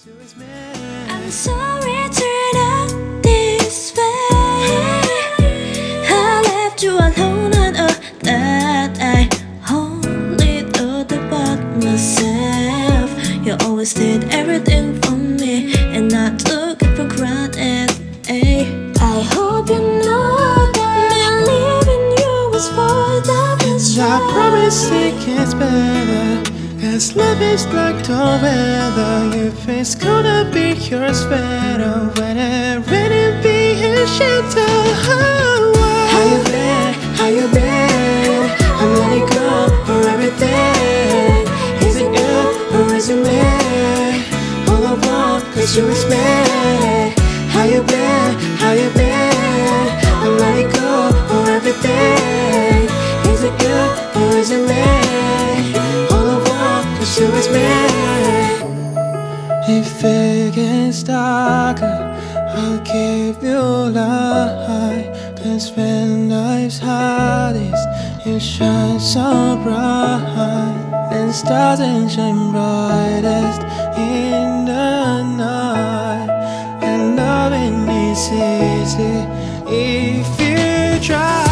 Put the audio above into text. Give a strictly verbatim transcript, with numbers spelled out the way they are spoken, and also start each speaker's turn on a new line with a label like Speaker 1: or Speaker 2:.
Speaker 1: I'm sorry it turned out this way. I left you alone on earth that I only thought about myself. You always did everything for me, and I took it for granted. I hope you know that leaving you was for the best.
Speaker 2: And I promise it gets better, 'cause love is like the weather. If it's gonna be yours better, when it rain be your shelter. Oh, oh.
Speaker 3: How you been? How you been? I'm letting go for everything. Is it you or is it me? All I want, 'cause you is me. How you been? How you been? I'm letting go for everything. Is it you or is it me? All I want, 'cause you is me.
Speaker 2: If it gets darker, I'll give you light. 'Cause when life's hardest, you shine so bright. And stars and shine brightest in the night. And loving is easy if you try.